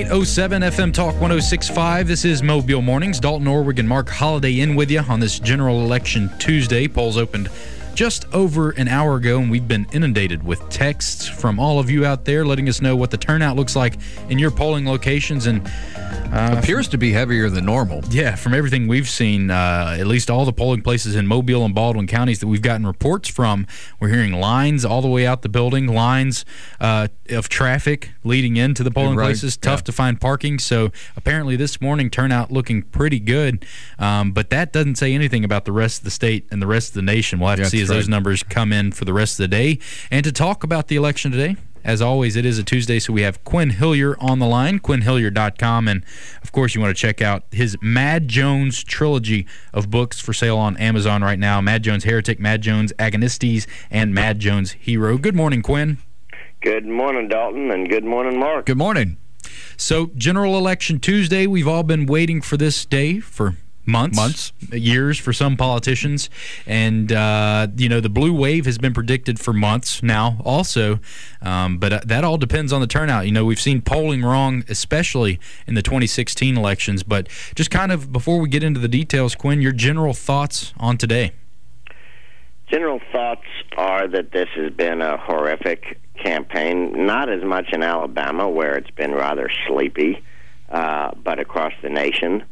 99.07 FM Talk 106.5. This is Mobile Mornings. Dalton Orwig and Mark Holliday in with you on this general election Tuesday. Polls opened just over an hour ago, and we've been inundated with texts from all of you out there letting us know what the turnout looks like in your polling locations. And appears to be heavier than normal. Yeah, from everything we've seen, at least all the polling places in Mobile and Baldwin counties that we've gotten reports from, we're hearing lines all the way out the building, lines of traffic leading into the polling places, tough to find parking. So apparently this morning turnout looking pretty good, but that doesn't say anything about the rest of the state and the rest of the nation. We'll have to see as those numbers come in for the rest of the day. And to talk about the election today, as always, it is a Tuesday, so we have Quinn Hillier on the line, QuinnHillier.com, and of course you want to check out his Mad Jones trilogy of books for sale on Amazon right now. Mad Jones Heretic, Mad Jones Agonistes, and Mad Jones Hero. Good morning, Quinn. Good morning, Dalton, and good morning, Mark. Good morning. So, General Election Tuesday, we've all been waiting for this day for months, years for some politicians, and the blue wave has been predicted for months now also, but that all depends on the turnout. We've seen polling wrong, especially in the 2016 elections, but just kind of before we get into the details, Quinn, your general thoughts on today. General thoughts are that this has been a horrific campaign, not as much in Alabama where it's been rather sleepy, but across the nation.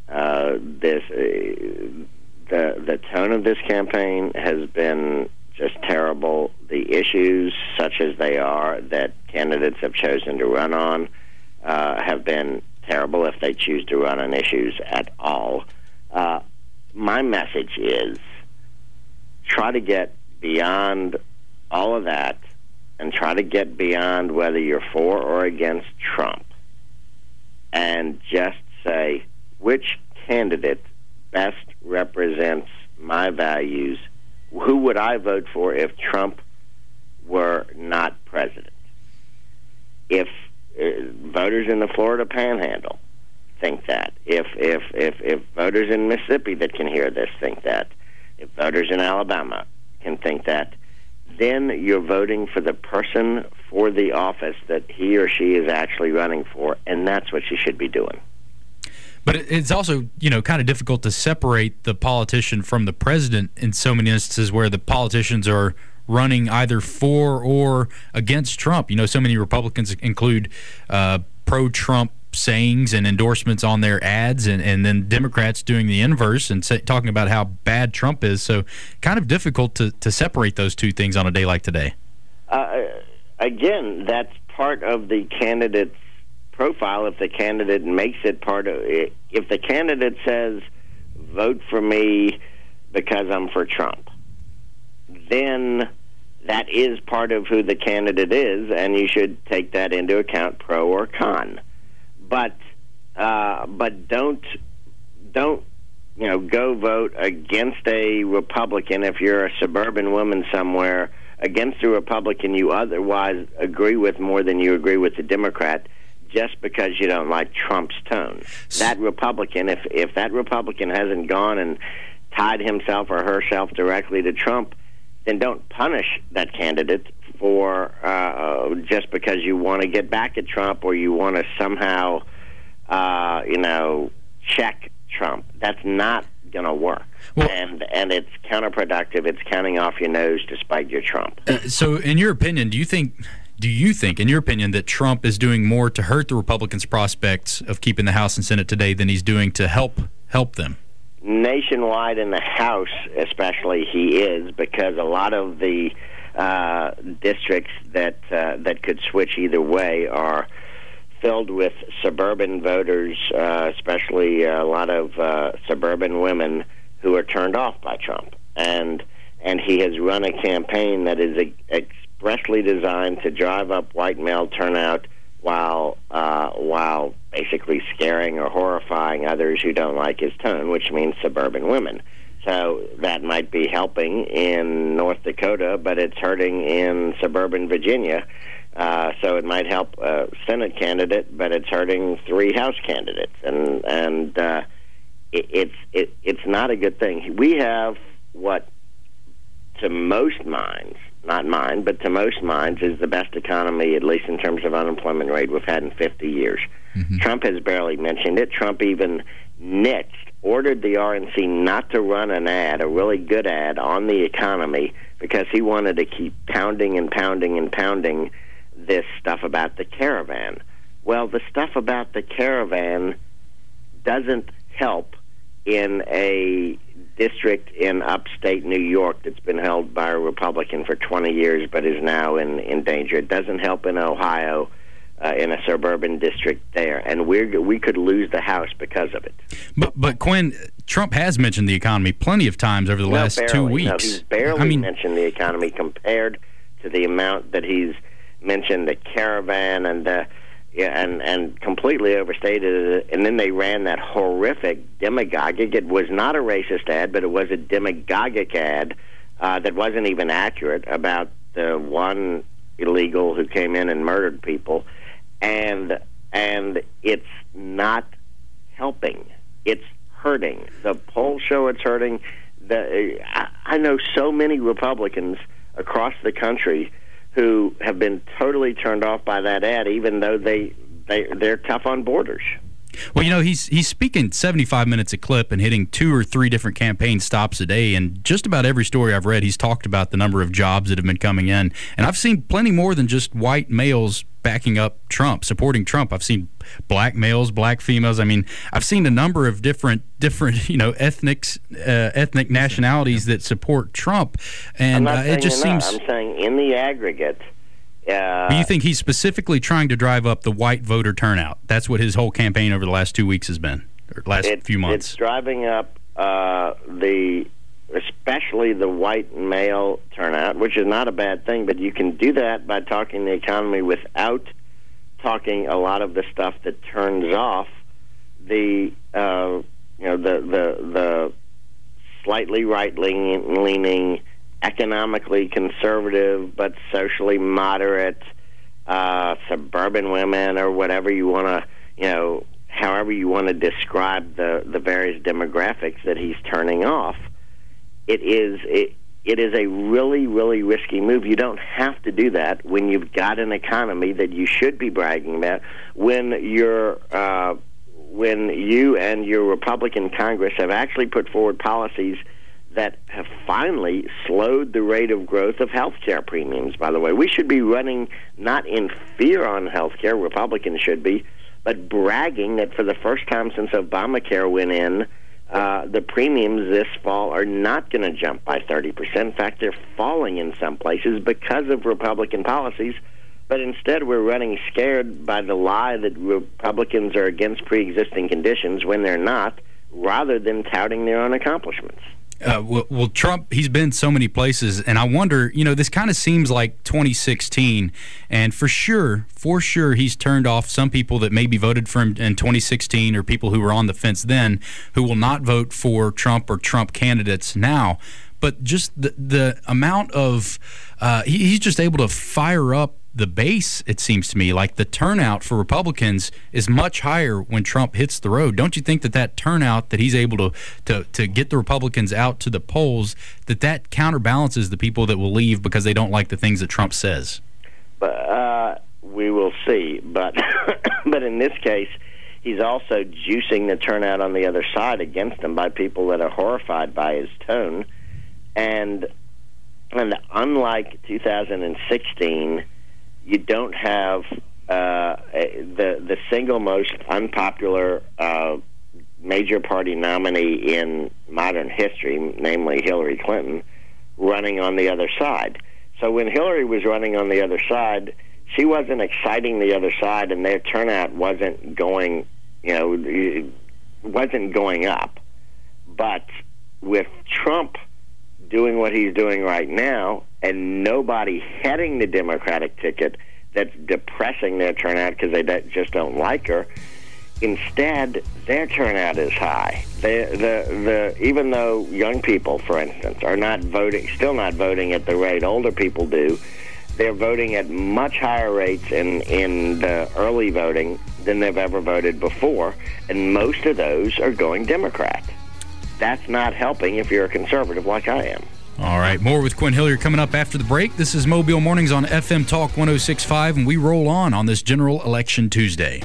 The tone of this campaign has been just terrible. The issues, such as they are, that candidates have chosen to run on have been terrible if they choose to run on issues at all. My message is try to get beyond all of that and try to get beyond whether you're for or against Trump and just say, which candidate best represents my values? Who would I vote for if Trump were not president? If voters in the Florida Panhandle think that, if voters in Mississippi that can hear this think that, if voters in Alabama can think that, then you're voting for the person for the office that he or she is actually running for, and that's what you should be doing. But it's also, kind of difficult to separate the politician from the president in so many instances where the politicians are running either for or against Trump. So many Republicans include pro-Trump sayings and endorsements on their ads, and then Democrats doing the inverse and talking about how bad Trump is. So kind of difficult to separate those two things on a day like today. Again, that's part of the candidate's profile. If the candidate makes it part of it, if the candidate says vote for me because I'm for Trump, then that is part of who the candidate is, and you should take that into account, pro or con. But don't go vote against a Republican if you're a suburban woman somewhere, against a Republican you otherwise agree with more than you agree with the Democrat, just because you don't like Trump's tone. That Republican, if that Republican hasn't gone and tied himself or herself directly to Trump, then don't punish that candidate for just because you want to get back at Trump or you want to somehow, check Trump. That's not going to work. Well, and it's counterproductive. It's counting off your nose to spite your Trump. So in your opinion, do you think, in your opinion, that Trump is doing more to hurt the Republicans' prospects of keeping the House and Senate today than he's doing to help them? Nationwide in the House, especially, he is, because a lot of the districts that could switch either way are filled with suburban voters, especially a lot of suburban women who are turned off by Trump. And he has run a campaign that is expressly designed to drive up white male turnout while basically scaring or horrifying others who don't like his tone, which means suburban women. So that might be helping in North Dakota, but it's hurting in suburban Virginia. So it might help a Senate candidate, but it's hurting 3 House candidates, and it's not a good thing. We have what to most minds, not mine, but to most minds, is the best economy, at least in terms of unemployment rate, we've had in 50 years. Mm-hmm. Trump has barely mentioned it. Trump even ordered the RNC not to run an ad, a really good ad, on the economy because he wanted to keep pounding and pounding and pounding this stuff about the caravan. Well, the stuff about the caravan doesn't help in a district in upstate New York that's been held by a Republican for 20 years but is now in danger. It doesn't help in Ohio, in a suburban district there, and we could lose the House because of it. But Quinn, Trump has mentioned the economy plenty of times over the last 2 weeks. No, he's barely mentioned the economy compared to the amount that he's mentioned the caravan and completely overstated it. And then they ran that horrific demagogic. It was not a racist ad, but it was a demagogic ad that wasn't even accurate about the one illegal who came in and murdered people. And it's not helping. It's hurting. The polls show it's hurting. I know so many Republicans across the country who have been totally turned off by that ad, even though they're tough on borders. Well, he's speaking 75 minutes a clip and hitting 2 or 3 different campaign stops a day, and just about every story I've read, he's talked about the number of jobs that have been coming in. And I've seen plenty more than just white males backing up Trump, supporting Trump. I've seen black males, black females. I mean, I've seen a number of different ethnic nationalities that support Trump, and it just seems. I'm saying in the aggregate. Do you think he's specifically trying to drive up the white voter turnout? That's what his whole campaign over the last 2 weeks has been, or last few months. It's driving up especially the white male turnout, which is not a bad thing, but you can do that by talking the economy without talking a lot of the stuff that turns off the slightly right-leaning, economically conservative but socially moderate suburban women, or whatever you want to, however you want to describe the various demographics that he's turning off. It is a really, really risky move. You don't have to do that when you've got an economy that you should be bragging about. When you and your Republican Congress have actually put forward policies that have finally slowed the rate of growth of health care premiums, by the way. We should be running not in fear on health care, Republicans should be, but bragging that for the first time since Obamacare went in, the premiums this fall are not going to jump by 30%. In fact, they're falling in some places because of Republican policies. But instead, we're running scared by the lie that Republicans are against pre-existing conditions when they're not, rather than touting their own accomplishments. Well, Trump, he's been so many places, and I wonder, this kind of seems like 2016, and for sure, he's turned off some people that maybe voted for him in 2016, or people who were on the fence then, who will not vote for Trump or Trump candidates now. But just the amount of, he's just able to fire up the base, it seems to me. Like the turnout for Republicans is much higher when Trump hits the road. Don't you think that turnout that he's able to get the Republicans out to the polls, that counterbalances the people that will leave because they don't like the things that Trump says? We will see. But but in this case, he's also juicing the turnout on the other side against him by people that are horrified by his tone. And unlike 2016, you don't have the single most unpopular major party nominee in modern history, namely Hillary Clinton, running on the other side. So when Hillary was running on the other side, she wasn't exciting the other side, and their turnout wasn't going, wasn't going up. But with Trump doing what he's doing right now, and nobody heading the Democratic ticket that's depressing their turnout because they just don't like her. Instead, their turnout is high. Even though young people, for instance, are still not voting at the rate older people do, they're voting at much higher rates in the early voting than they've ever voted before, and most of those are going Democrat. That's not helping if you're a conservative like I am. All right, more with Quinn Hillier coming up after the break. This is Mobile Mornings on FM Talk 106.5, and we roll on this General Election Tuesday.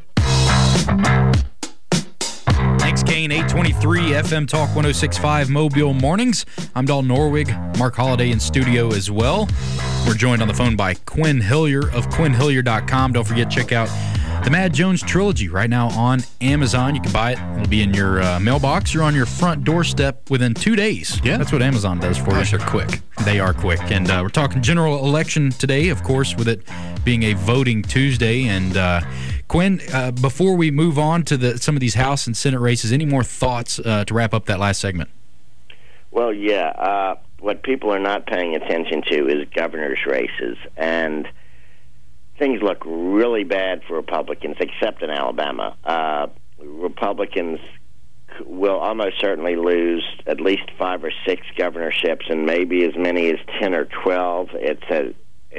Thanks, Kane. 823 FM Talk 106.5 Mobile Mornings. I'm Dalton Norwig. Mark Holliday in studio as well. We're joined on the phone by Quinn Hillier of QuinnHillier.com. Don't forget, check out the Mad Jones Trilogy right now on Amazon. You can buy it. It'll be in your mailbox. You're on your front doorstep within 2 days. Yeah. That's what Amazon does for Gosh, you. they're quick. They are quick. And we're talking general election today, of course, with it being a voting Tuesday. And Quinn, before we move on to some of these House and Senate races, any more thoughts to wrap up that last segment? Well, yeah. What people are not paying attention to is governor's races. And things look really bad for Republicans, except in Alabama. Republicans will almost certainly lose at least 5 or 6 governorships, and maybe as many as 10 or 12. It's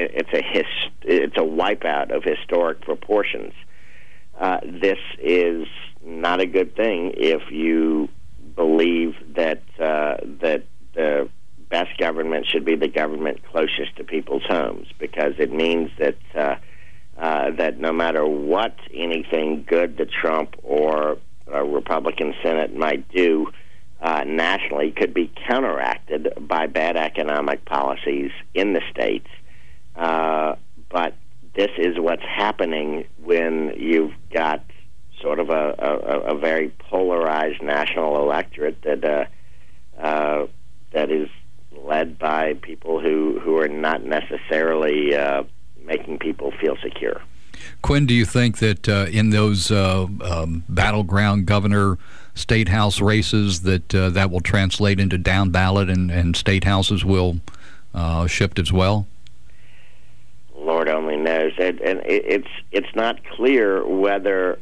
a wipeout of historic proportions. This is not a good thing if you believe that that the best government should be the government closest to people's homes, because it means that that no matter what anything good that Trump or a Republican Senate might do nationally could be counteracted by bad economic policies in the states. But this is what's happening when you've got sort of a very polarized national electorate that is led by people who are not necessarily making people feel secure. Quinn, do you think that in those battleground governor state house races that will translate into down ballot and state houses will shift as well? Lord only knows, and it's not clear whether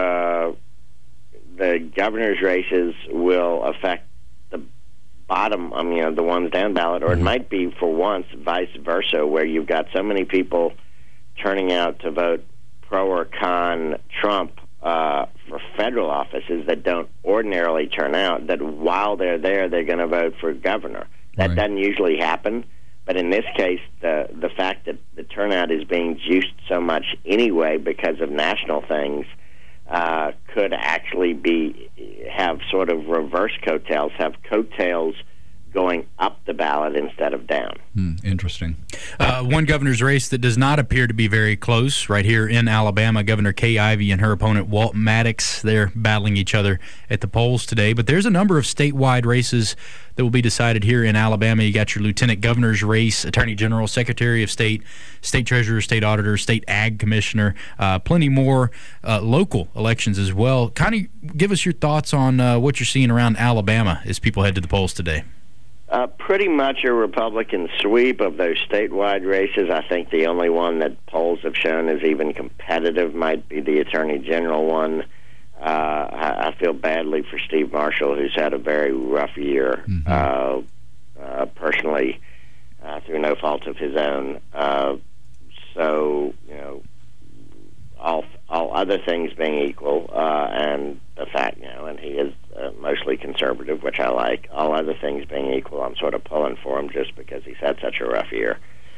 the governor's races will affect the bottom, the ones down ballot, or it might be for once vice versa, where you've got so many people turning out to vote pro or con Trump for federal offices that don't ordinarily turn out, that while they're there, they're going to vote for governor. That Right. doesn't usually happen. But in this case, the fact that the turnout is being juiced so much anyway because of national things could actually have sort of reverse coattails, have coattails going up the ballot instead of down. Interesting. One governor's race that does not appear to be very close right here in Alabama, Governor Kay Ivey and her opponent Walt Maddox. They're battling each other at the polls today. But there's a number of statewide races that will be decided here in Alabama. You got your lieutenant governor's race, attorney general, secretary of state, state treasurer, state auditor, state ag commissioner, plenty more local elections as well. Kind of give us your thoughts on what you're seeing around Alabama as people head to the polls today. Pretty much a Republican sweep of those statewide races. I think the only one that polls have shown is even competitive might be the Attorney General one. I feel badly for Steve Marshall, who's had a very rough year, personally, through no fault of his own. So, all other things being equal, and the fact, and he is mostly conservative, which I like. All other things being equal, I'm sort of pulling for him just because he's had such a rough year.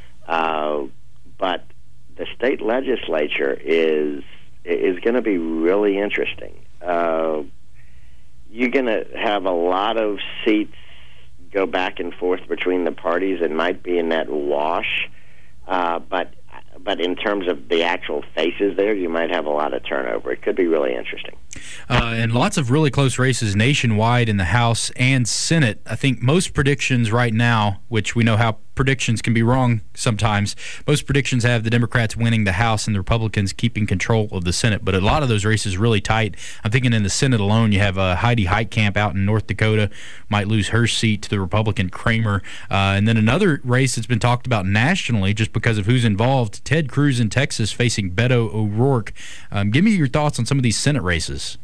But the state legislature is going to be really interesting. You're going to have a lot of seats go back and forth between the parties. It might be a net wash, but in terms of the actual faces there, you might have a lot of turnover. It could be really interesting. And lots of really close races nationwide in the House and Senate. I think most predictions right now, which we know how predictions can be wrong sometimes, most predictions have the Democrats winning the House and the Republicans keeping control of the Senate. But a lot of those races really tight. I'm thinking in the Senate alone, you have Heidi Heitkamp out in North Dakota, might lose her seat to the Republican Kramer. And then another race that's been talked about nationally just because of who's involved, Ted Cruz in Texas facing Beto O'Rourke. Give me your thoughts on some of these Senate races.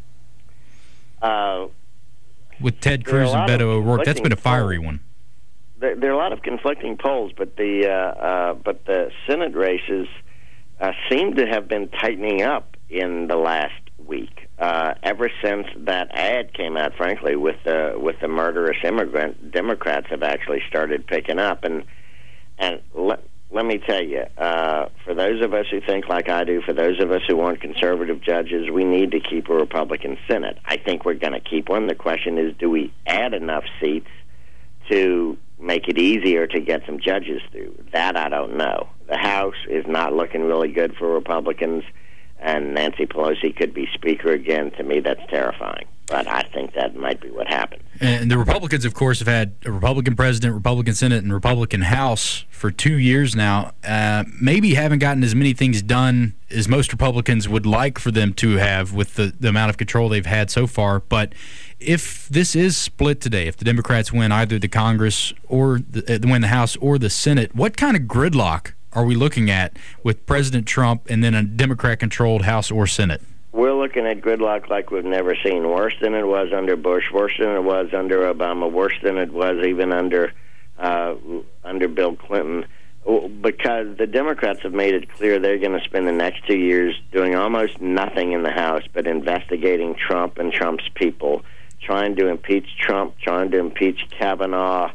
With Ted Cruz and Beto O'Rourke, that's been a fiery one. There are a lot of conflicting polls, but the Senate races seem to have been tightening up in the last week. ever since that ad came out, frankly, with the murderous immigrant, Democrats have actually started picking up. And let me tell you, for those of us who think like I do, for those of us who want conservative judges, we need to keep a Republican Senate. I think we're going to keep one. The question is, do we add enough seats to make it easier to get some judges through? That I don't know. The House is not looking really good for Republicans, and Nancy Pelosi could be Speaker again. To me, that's terrifying. But I think that might be what happened. And the Republicans, of course, have had a Republican president, Republican Senate, and Republican House for 2 years now. Maybe haven't gotten as many things done as most Republicans would like for them to have with the amount of control they've had so far. But if this is split today, if the Democrats win either the Congress or win the House or the Senate, what kind of gridlock are we looking at with President Trump and then a Democrat-controlled House or Senate? We're looking at gridlock like we've never seen. Worse than it was under Bush, worse than it was under Obama, worse than it was even under Bill Clinton, because the Democrats have made it clear they're going to spend the next 2 years doing almost nothing in the House but investigating Trump and Trump's people, trying to impeach Trump, trying to impeach Kavanaugh,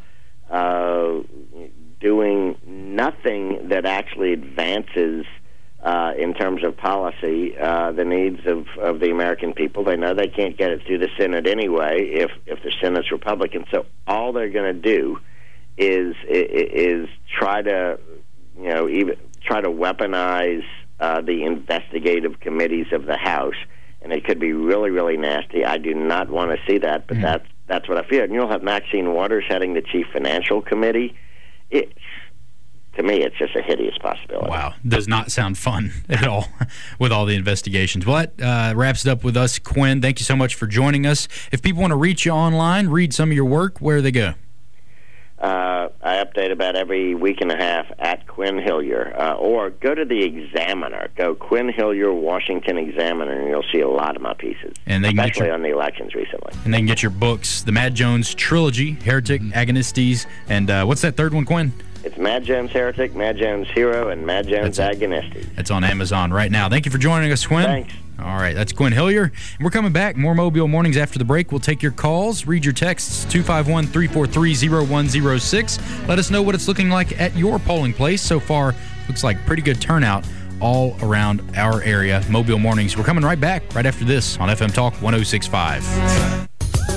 doing nothing that actually advances in terms of policy, the needs of the American people. They know they can't get it through the Senate anyway if the Senate's Republican. So all they're going to do is try to weaponize the investigative committees of the House, and it could be really, really nasty. I do not want to see that, but that's what I fear. And you'll have Maxine Waters heading the Chief Financial Committee. To me, it's just a hideous possibility. Wow. Does not sound fun at all with all the investigations. Well, that wraps it up with us, Quinn. Thank you so much for joining us. If people want to reach you online, read some of your work, where do they go? I update about every week and a half at Quinn Hillier, or go to the Examiner. Go Quinn Hillier, Washington Examiner, and you'll see a lot of my pieces, and especially on the elections recently. And they can get your books, the Mad Jones Trilogy, Heretic, Agonistes, and what's that third one, Quinn? It's Mad Jones Heretic, Mad Jones Hero, and Mad Jones Agonistes. It's on Amazon right now. Thank you for joining us, Quinn. Thanks. All right, that's Quinn Hillier. And we're coming back. More Mobile Mornings after the break. We'll take your calls, read your texts, 251-343-0106. Let us know what it's looking like at your polling place. So far, looks like pretty good turnout all around our area. Mobile Mornings. We're coming right back right after this on FM Talk 106.5.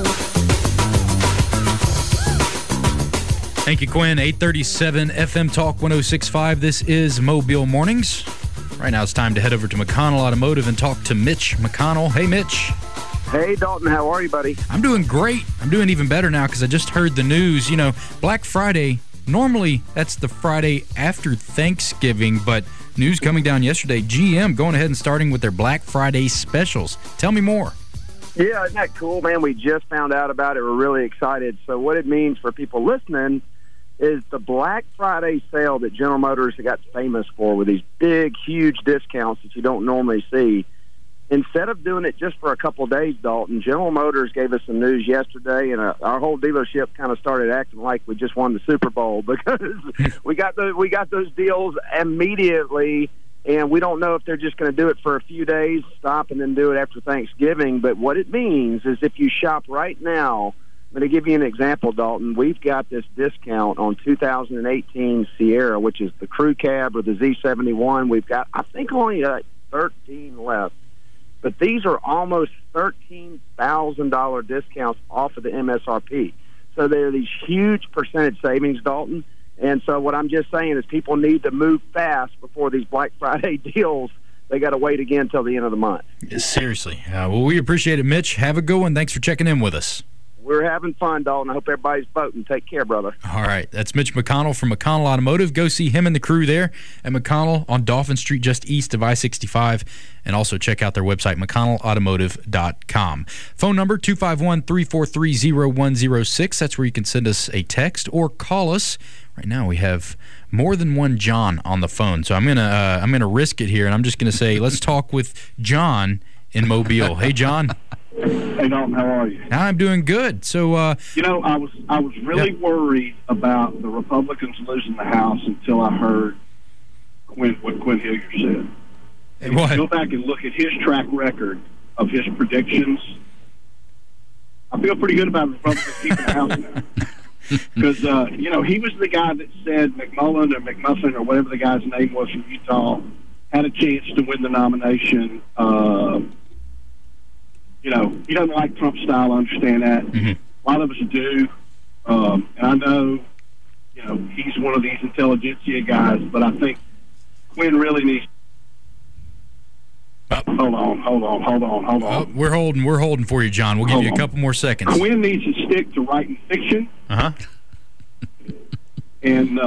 Thank you, Quinn. 837 FM Talk 106.5. This is Mobile Mornings. Right now it's time to head over to McConnell Automotive and talk to Mitch McConnell. Hey, Mitch. Hey, Dalton. How are you, buddy? I'm doing great. I'm doing even better now because I just heard the news. You know, Black Friday, normally that's the Friday after Thanksgiving, but news coming down yesterday, GM going ahead and starting with their Black Friday specials. Tell me more. Yeah, isn't that cool, man? We just found out about it. We're really excited. So what it means for people listening is the Black Friday sale that General Motors got famous for, with these big, huge discounts that you don't normally see. Instead of doing it just for a couple of days, Dalton, General Motors gave us some news yesterday, and our whole dealership kind of started acting like we just won the Super Bowl, because we got those deals immediately, and we don't know if they're just going to do it for a few days, stop, and then do it after Thanksgiving. But what it means is if you shop right now, I'm going to give you an example, Dalton. We've got this discount on 2018 Sierra, which is the crew cab or the Z71. We've got, I think, only 13 left. But these are almost $13,000 discounts off of the MSRP. So they're these huge percentage savings, Dalton. And so what I'm just saying is people need to move fast before these Black Friday deals. They got to wait again until the end of the month. Seriously. Well, we appreciate it, Mitch. Have a good one. Thanks for checking in with us. We're having fun, Dalton. I hope everybody's voting. Take care, brother. All right. That's Mitch McConnell from McConnell Automotive. Go see him and the crew there at McConnell on Dauphin Street, just east of I-65. And also check out their website, McConnellAutomotive.com. Phone number, 251-343-0106. That's where you can send us a text or call us. Right now we have more than one John on the phone. So I'm gonna risk it here, and I'm just going to say, let's talk with John in Mobile. Hey, John. Hey, Dalton, how are you? I'm doing good. So, I was really worried about the Republicans losing the House until I heard what Quinn Hillier said. What? Go back and look at his track record of his predictions, I feel pretty good about the Republicans keeping the House now. Because, he was the guy that said McMullen or McMuffin or whatever the guy's name was from Utah had a chance to win the nomination. He doesn't like Trump style. I understand that. Mm-hmm. A lot of us do. And I know, he's one of these intelligentsia guys, but I think Quinn really needs. Hold on. Oh, we're holding for you, John. We'll give you a couple more seconds. Quinn needs to stick to writing fiction. And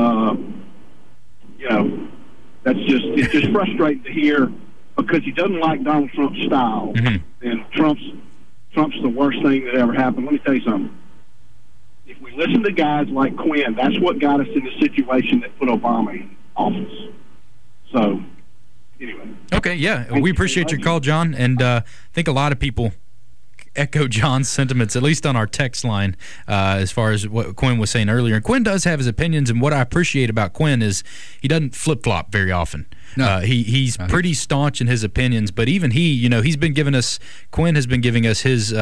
it's just frustrating to hear because he doesn't like Donald Trump's style. Mm-hmm. And Trump's the worst thing that ever happened. Let me tell you something. If we listen to guys like Quinn, that's what got us in the situation that put Obama in office. So, anyway. Okay, yeah. We appreciate your call, John, and I think a lot of people echo John's sentiments, at least on our text line, as far as what Quinn was saying earlier. And Quinn does have his opinions, and what I appreciate about Quinn is he doesn't flip-flop very often. No. He's pretty staunch in his opinions, but even Quinn has been giving us his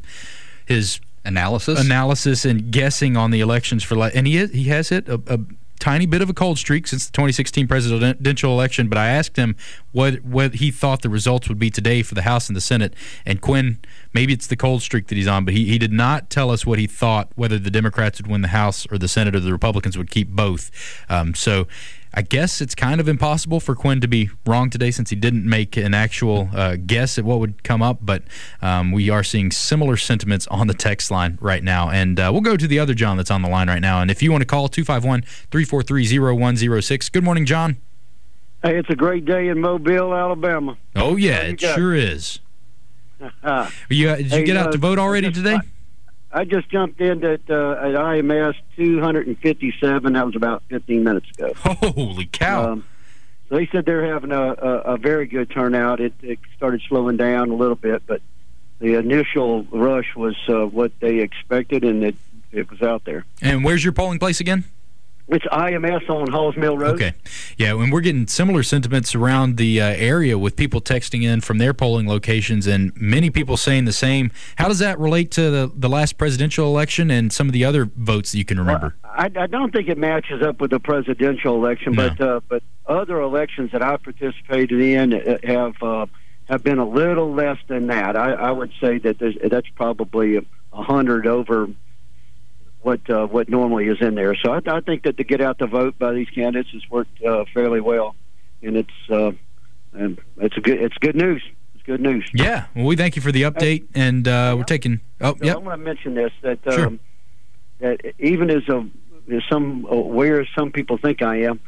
analysis and guessing on the elections and he has hit a tiny bit of a cold streak since the 2016 presidential election, but I asked him what he thought the results would be today for the House and the Senate, and Quinn, maybe it's the cold streak that he's on, but he did not tell us what he thought, whether the Democrats would win the House or the Senate or the Republicans would keep both. So I guess it's kind of impossible for Quinn to be wrong today since he didn't make an actual guess at what would come up, but we are seeing similar sentiments on the text line right now. And we'll go to the other John that's on the line right now. And if you want to call, 251-343-0106. Good morning, John. Hey, it's a great day in Mobile, Alabama. Oh, yeah, it sure is. Did you get out to vote already today? I just jumped in at IMS 257. That was about 15 minutes ago. Holy cow. So they said they're having a very good turnout. It started slowing down a little bit, but the initial rush was what they expected, and it was out there. And where's your polling place again? It's IMS on Halls Mill Road. Okay. Yeah, and we're getting similar sentiments around the area with people texting in from their polling locations and many people saying the same. How does that relate to the last presidential election and some of the other votes that you can remember? Well, I don't think it matches up with the presidential election, No. But other elections that I participated in have been a little less than that. I would say that that's probably 100 over what normally is in there. So I think that to get out the vote by these candidates has worked fairly well, and it's good news. It's good news. Yeah. Well, we thank you for the update, and we're taking. Oh, yeah. I want to mention this that Sure. that even as aware as some people think I am,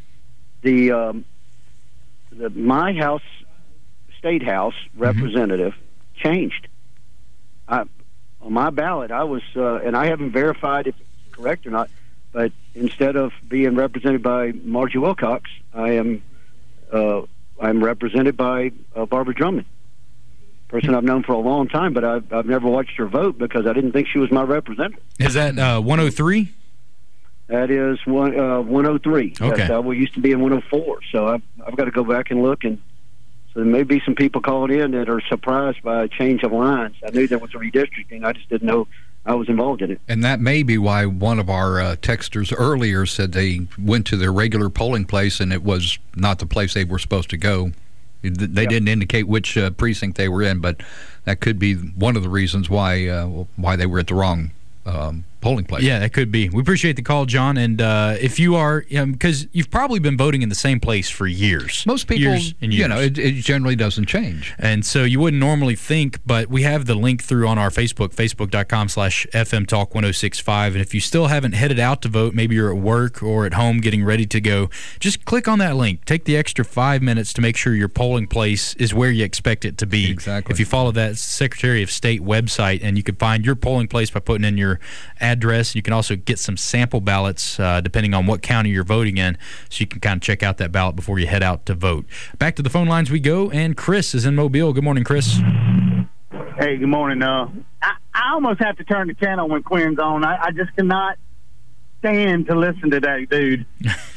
my house, state house representative changed. On my ballot, I was, and I haven't verified if it's correct or not, but instead of being represented by Margie Wilcox, I'm represented by Barbara Drummond, person I've known for a long time, but I've never watched her vote because I didn't think she was my representative. Is that 103? That is 103. Okay. Yes, I used to be in 104, so I've got to go back and look, and so there may be some people calling in that are surprised by a change of lines. I knew there was a redistricting. I just didn't know I was involved in it. And that may be why one of our texters earlier said they went to their regular polling place and it was not the place they were supposed to go. They didn't indicate which precinct they were in, but that could be one of the reasons why they were at the wrong polling place. Yeah, that could be. We appreciate the call, John. And if you are, because you've probably been voting in the same place for years. Most people, years and years. It generally doesn't change. And so you wouldn't normally think, but we have the link through on our Facebook, facebook.com/FMTalk1065. And if you still haven't headed out to vote, maybe you're at work or at home getting ready to go, just click on that link. Take the extra 5 minutes to make sure your polling place is where you expect it to be. Exactly. If you follow that Secretary of State website, and you can find your polling place by putting in your address. You can also get some sample ballots depending on what county you're voting in, so you can kind of check out that ballot before you head out to vote. Back to the phone lines we go, and Chris is in Mobile. Good morning, Chris. Hey, good morning. I almost have to turn the channel when Quinn's on. I just cannot stand to listen to that dude.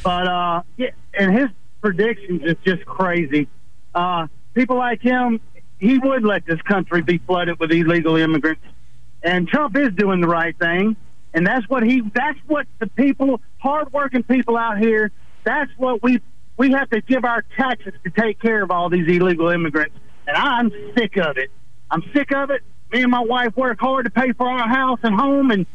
But and his predictions is just crazy. People like him, he would let this country be flooded with illegal immigrants. And Trump is doing the right thing. And that's what the people, hardworking people out here, that's what we have to give our taxes to take care of all these illegal immigrants. And I'm sick of it. I'm sick of it. Me and my wife work hard to pay for our house and home, and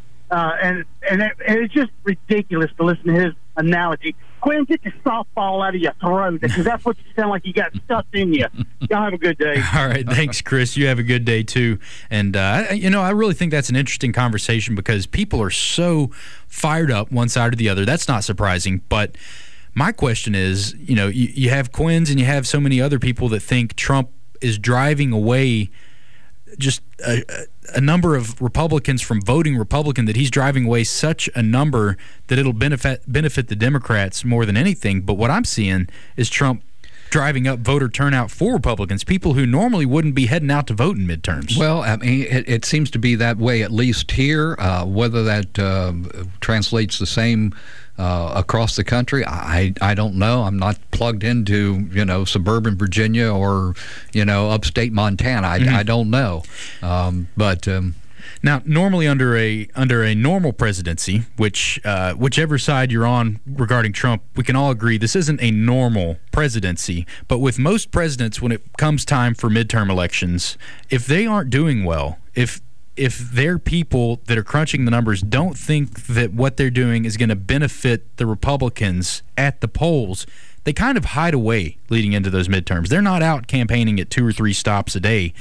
it's just ridiculous to listen to his analogy. Quinn, get the softball out of your throat, because that's what you sound like you got stuffed in you. Y'all have a good day. All right, thanks, Chris. You have a good day, too. And, I really think that's an interesting conversation because people are so fired up one side or the other. That's not surprising. But my question is, you have Quinn's and you have so many other people that think Trump is driving away just a number of Republicans from voting Republican, that he's driving away such a number that it'll benefit the Democrats more than anything. But what I'm seeing is Trump driving up voter turnout for Republicans, people who normally wouldn't be heading out to vote in midterms. Well, I mean, it seems to be that way, at least here. Whether that translates the same across the country, I don't know. I'm not plugged into suburban Virginia or upstate Montana. I don't know, but. Now, normally under a normal presidency, whichever side you're on regarding Trump, we can all agree this isn't a normal presidency. But with most presidents, when it comes time for midterm elections, if they aren't doing well, if their people that are crunching the numbers don't think that what they're doing is going to benefit the Republicans at the polls, they kind of hide away leading into those midterms. They're not out campaigning at 2 or 3 stops a day.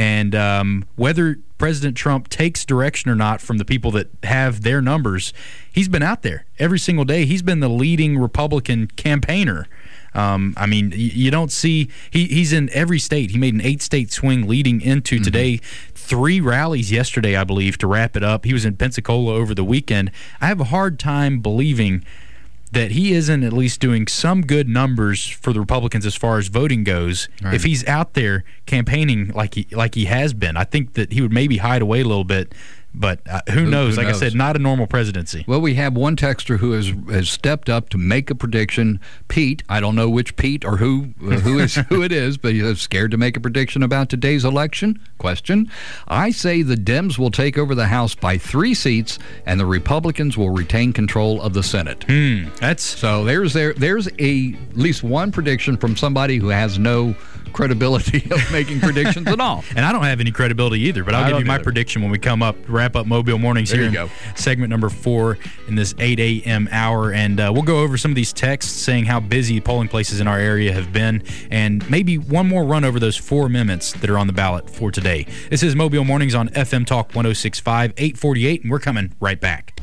And whether President Trump takes direction or not from the people that have their numbers, he's been out there every single day. He's been the leading Republican campaigner. I mean, you don't see he's in every state. He made an 8-state swing leading into today. 3 rallies yesterday, I believe, to wrap it up. He was in Pensacola over the weekend. I have a hard time believing that he isn't at least doing some good numbers for the Republicans as far as voting goes. Right. If he's out there campaigning like he has been, I think that he would maybe hide away a little bit. But who knows? Like I said, not a normal presidency. Well, we have one texter who has stepped up to make a prediction. Pete, I don't know which Pete or who it is, but he's scared to make a prediction about today's election. Question: I say the Dems will take over the House by 3 seats, and the Republicans will retain control of the Senate. So there's at least one prediction from somebody who has no credibility of making predictions at all. And I don't have any credibility either, but I'll give you my prediction when we come up, wrap up Mobile Mornings here in segment number 4 in this 8 a.m. hour. And we'll go over some of these texts saying how busy polling places in our area have been, and maybe one more run over those 4 amendments that are on the ballot for today. This is Mobile Mornings on FM Talk 106.5, 848, and we're coming right back.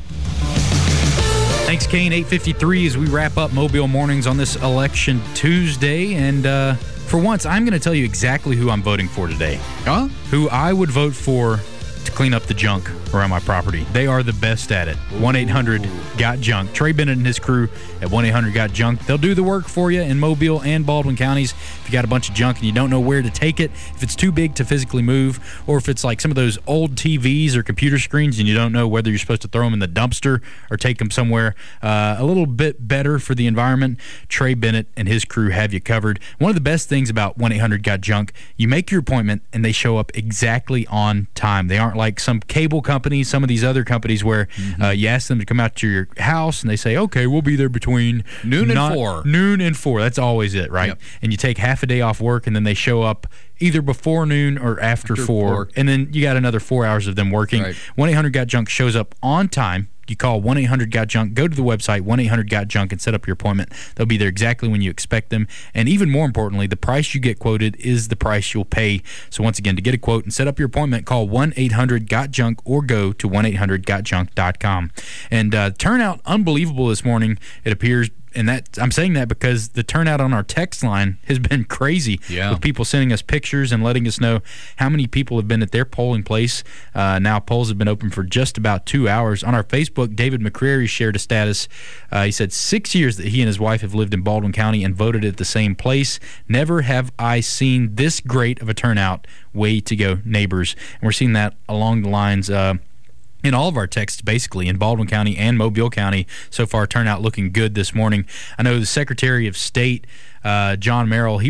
Thanks, Kane. 8:53 as we wrap up Mobile Mornings on this Election Tuesday. And for once, I'm going to tell you exactly who I'm voting for today. Who I would vote for to clean up the junk around my property. They are the best at it. 1-800-GOT-JUNK. Trey Bennett and his crew at 1-800-GOT-JUNK. They'll do the work for you in Mobile and Baldwin counties. If you got a bunch of junk and you don't know where to take it, if it's too big to physically move, or if it's like some of those old TVs or computer screens and you don't know whether you're supposed to throw them in the dumpster or take them somewhere a little bit better for the environment, Trey Bennett and his crew have you covered. One of the best things about 1-800-GOT-JUNK, you make your appointment and they show up exactly on time. They aren't like some cable companies, some of these other companies where you ask them to come out to your house and they say, okay, we'll be there between noon and 4. That's always it, right? Yep. And you take half a day off work and then they show up either before noon or after 4. And then you got another 4 hours of them working. Right. 1-800-GOT-JUNK shows up on time. You call 1-800-GOT-JUNK, go to the website 1-800-GOT-JUNK and set up your appointment. They'll be there exactly when you expect them. And even more importantly, the price you get quoted is the price you'll pay. So once again, to get a quote and set up your appointment, call 1-800-GOT-JUNK or go to 1-800-GOT-JUNK.com. And turnout unbelievable this morning, it appears. And I'm saying that because the turnout on our text line has been crazy, with people sending us pictures and letting us know how many people have been at their polling place. Now polls have been open for just about 2 hours. On our Facebook, David McCrary shared a status. He said 6 years that he and his wife have lived in Baldwin County and voted at the same place. Never have I seen this great of a turnout. Way to go, neighbors. And we're seeing that along the lines in all of our texts, basically, in Baldwin County and Mobile County. So far, turnout looking good this morning. I know the Secretary of State, John Merrill, he was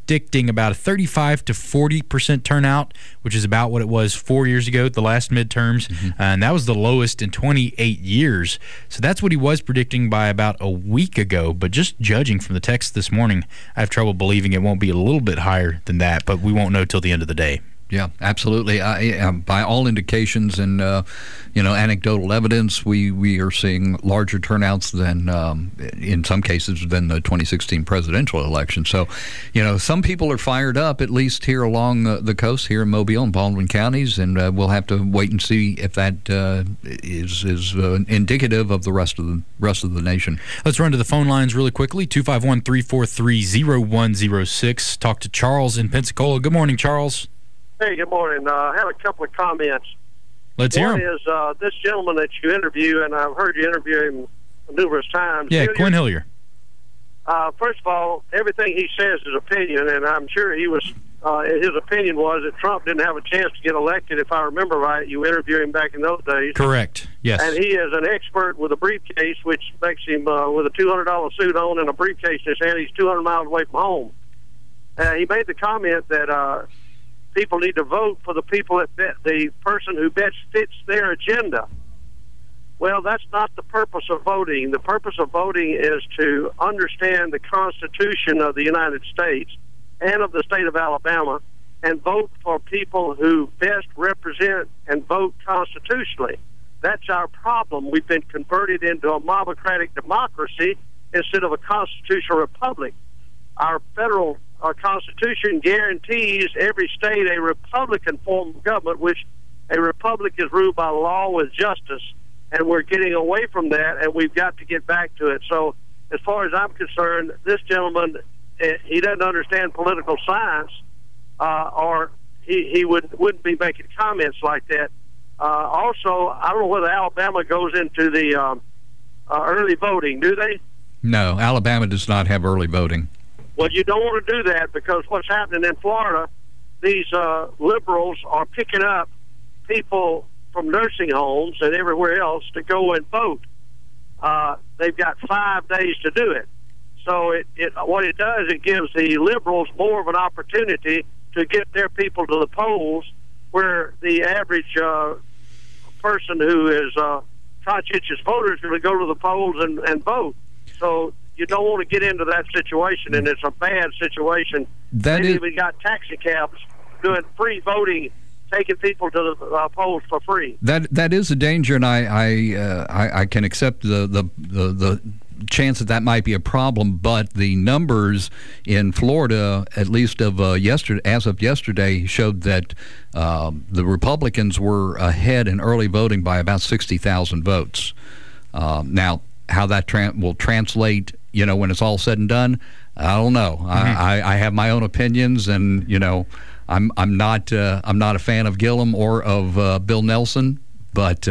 predicting about a 35 to 40% turnout, which is about what it was 4 years ago at the last midterms, and that was the lowest in 28 years. So that's what he was predicting by about a week ago, but just judging from the text this morning, I have trouble believing it won't be a little bit higher than that, but we won't know till the end of the day. Yeah, absolutely. By all indications and anecdotal evidence, we are seeing larger turnouts than, in some cases, than the 2016 presidential election. So, some people are fired up, at least here along the coast, here in Mobile and Baldwin counties, and we'll have to wait and see if that is indicative of the rest of the nation. Let's run to the phone lines really quickly. 251-343-0106. Talk to Charles in Pensacola. Good morning, Charles. Hey, good morning. I have a couple of comments. Let's hear them. One is this gentleman that you interview, and I've heard you interview him numerous times. Yeah, Quinn Hillier. First of all, everything he says is opinion, and I'm sure he was. His opinion was that Trump didn't have a chance to get elected. If I remember right, you interviewed him back in those days. Correct. Yes. And he is an expert with a briefcase, which makes him with a $200 suit on and a briefcase in his hand. He's 200 miles away from home. He made the comment that. People need to vote for the people the person who best fits their agenda. Well, that's not the purpose of voting. The purpose of voting is to understand the Constitution of the United States and of the state of Alabama and vote for people who best represent and vote constitutionally. That's our problem. We've been converted into a mobocratic democracy instead of a constitutional republic. Our federal Constitution guarantees every state a Republican form of government, which a republic is ruled by law with justice, and we're getting away from that, and we've got to get back to it. So as far as I'm concerned, this gentleman, he doesn't understand political science, or he wouldn't be making comments like that. Also, I don't know whether Alabama goes into the early voting, do they? No, Alabama does not have early voting. Well, you don't want to do that because what's happening in Florida, these liberals are picking up people from nursing homes and everywhere else to go and vote. They've got 5 days to do it. So what it does, it gives the liberals more of an opportunity to get their people to the polls, where the average person who is conscientious voter is going to go to the polls and vote. So you don't want to get into that situation, and it's a bad situation. They've even got taxi cabs doing free voting, taking people to the polls for free. That is a danger, and I can accept the chance that might be a problem. But the numbers in Florida, at least of as of yesterday, showed that the Republicans were ahead in early voting by about 60,000 votes. Now, how that will translate, when it's all said and done, I don't know. Mm-hmm. I have my own opinions, and I'm not a fan of Gillum or of Bill Nelson, but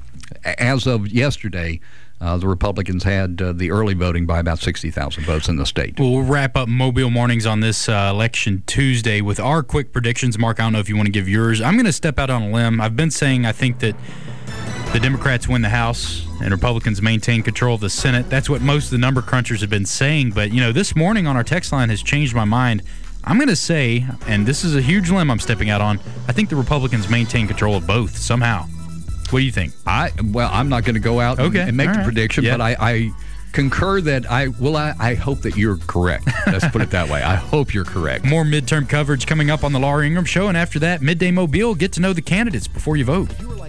as of yesterday, the Republicans had the early voting by about 60,000 votes in the state. We'll wrap up Mobile Mornings on this election Tuesday with our quick predictions. Mark, I don't know if you want to give yours. I'm going to step out on a limb. I've been saying I think that the Democrats win the House and Republicans maintain control of the Senate. That's what most of the number crunchers have been saying. But, this morning on our text line has changed my mind. I'm going to say, and this is a huge limb I'm stepping out on, I think the Republicans maintain control of both somehow. What do you think? I'm not going to go out and make the prediction, but I concur that I hope that you're correct. Let's put it that way. I hope you're correct. More midterm coverage coming up on the Laura Ingraham Show, and after that, Midday Mobile. Get to know the candidates before you vote.